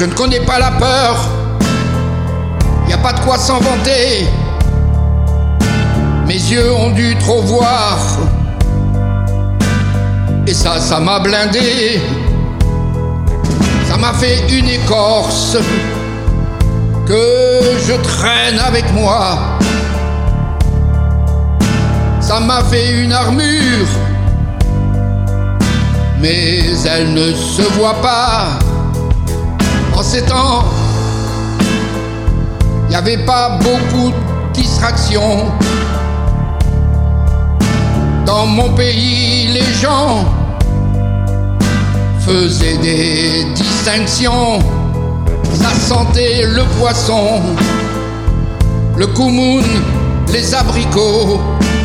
Je ne connais pas la peur, y a pas de quoi s'en vanter. Mes yeux ont dû trop voir, et ça m'a blindé. Ça m'a fait une écorce que je traîne avec moi. Ça m'a fait une armure, mais elle ne se voit pas. En ces temps, il n'y avait pas beaucoup de distractions. Dans mon pays, les gens faisaient des distinctions. Ça sentait le poisson, le koumoun, les abricots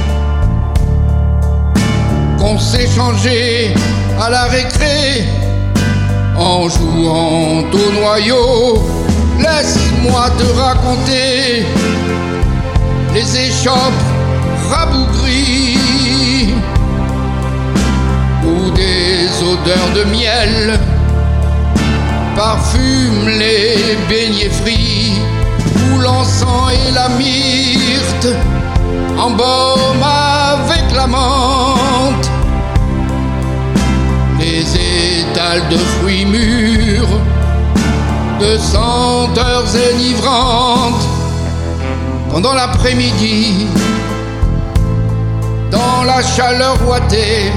qu'on s'échangeait à la récré en jouant au noyau. Laisse-moi te raconter les échoppes rabougries où des odeurs de miel parfument les beignets frits, où l'encens et la myrte embaument avec la menthe les étals de fruits mûrs, de senteurs enivrantes. Pendant l'après-midi, dans la chaleur ouatée,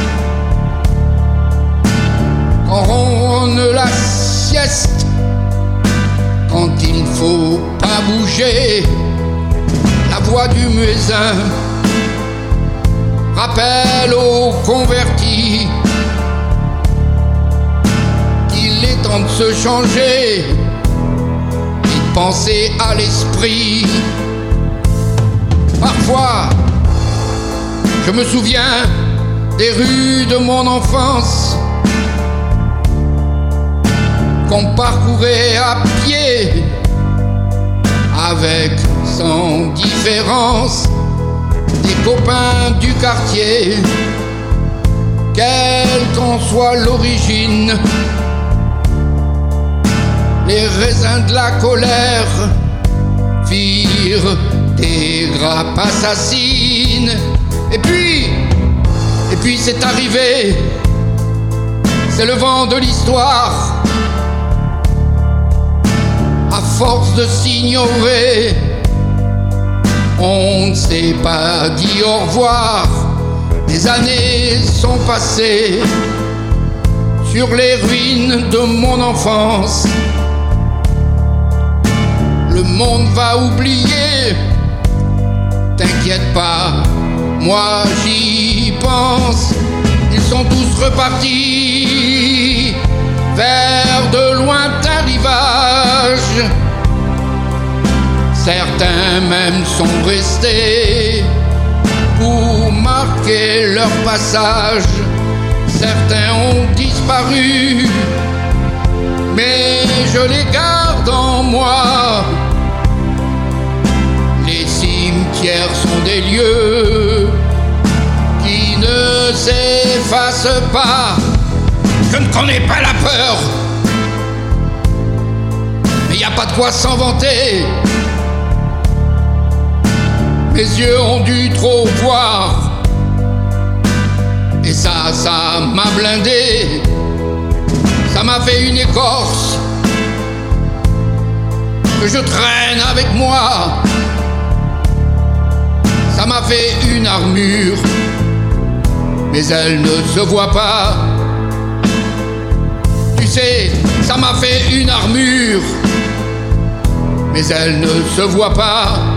quand ronronne la sieste, quand il ne faut pas bouger, la voix du muezzin rappelle aux convertis qu'il est temps de se changer et de penser à l'esprit. Parfois, je me souviens des rues de mon enfance qu'on parcourait à pied avec sans différence des copains du quartier, quelle qu'en soit l'origine. Les raisins de la colère firent des grappes assassines. Et puis c'est arrivé, c'est le vent de l'histoire. À force de s'ignorer, on ne s'est pas dit au revoir. Des années sont passées sur les ruines de mon enfance. Le monde va oublier, t'inquiète pas, moi j'y pense. Ils sont tous repartis vers de lointains rivages. Certains même sont restés pour marquer leur passage. Certains ont disparu, mais je les garde en moi. Les cimetières sont des lieux qui ne s'effacent pas. Je ne connais pas la peur, mais y a pas de quoi s'en vanter. Mes yeux ont dû trop voir, et ça m'a blindé. Ça m'a fait une écorce que je traîne avec moi. Ça m'a fait une armure, mais elle ne se voit pas. Tu sais, ça m'a fait une armure, mais elle ne se voit pas.